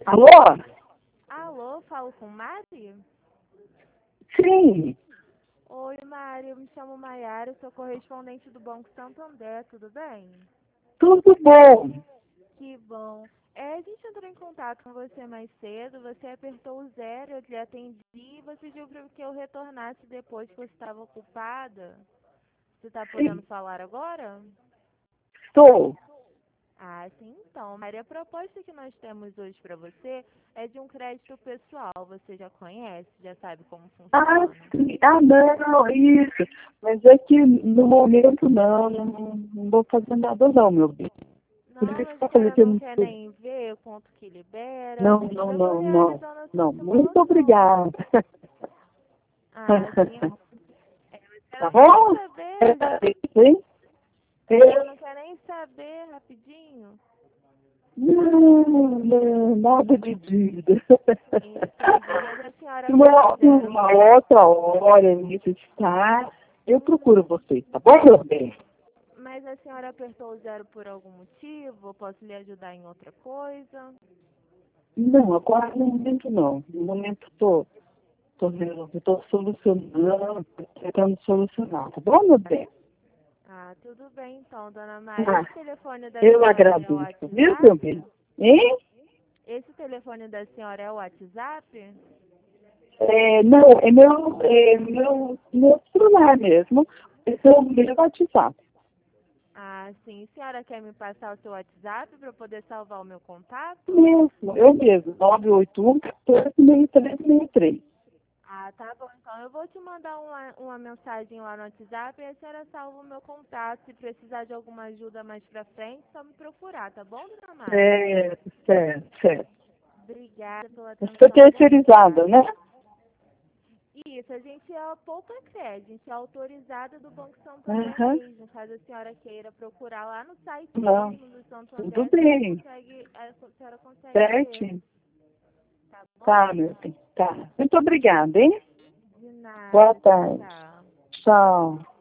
Alô? Alô, falo com Mari? Sim, Oi, Mari, eu me chamo Maiara, sou correspondente do Banco Santander, tudo bem? tudo bom. Que bom. A gente entrou em contato com você mais cedo, você apertou o 0, eu lhe atendi e você pediu para que eu retornasse depois que você estava ocupada. Você está podendo Sim, falar agora? estou. Ah, sim, então. Maria, a proposta que nós temos hoje para você é de um crédito pessoal. Você já conhece? Já sabe como Ah, funciona? sim. Ah, não, isso. Mas é que no momento não vou fazer nada não, meu bem. Por Não, isso mas que a eu falei senhora que eu não não quer sei. nem ver quanto que libera. Não, não, Eu vou não, não. realizando a sua Não, muito simulação. obrigada. Ah, sim. A Tá senhora não quer nem bom? saber. Hein? A senhora não quer nem saber, rapidinho. Não, nada de dívida. Entendi. Mas a senhora Se apertou zero. uma outra hora necessitar, eu procuro você, tá bom, meu bem? Mas a senhora apertou zero por algum motivo? Eu posso lhe ajudar em outra coisa? Não, agora no momento não. No momento estou solucionando, tentando solucionar, tá bom, meu bem? Ah, tudo bem então, dona Maria. Ah, Esse telefone da eu senhora é o agradeço, viu, meu WhatsApp? bem? Hein? Esse telefone da senhora é o WhatsApp? Não, meu celular mesmo. Esse é o meu WhatsApp. Ah, sim. A senhora quer me passar o seu WhatsApp para eu poder salvar o meu contato? Mesmo, eu mesmo, 981 146363. Ah, tá bom. Então eu vou te mandar uma mensagem lá no WhatsApp e a senhora salva o meu contato. Se precisar de alguma ajuda mais pra frente, só me procurar, tá bom, dona Mari? Certo, certo. Obrigada pela Eu sou atenção. Boa terceirizada, tarde. né? Isso, a gente é a Poupa Crédito, a gente é autorizada do Banco Santander Aham. mesmo. Caso a senhora queira procurar lá no site Não, mesmo do tudo Santander, bem. a senhora consegue ver, Certinho. tá bom? Tá, meu bem. Tá. Muito obrigada, hein? De Boa nada. Tchau, tarde. tchau. Tchau.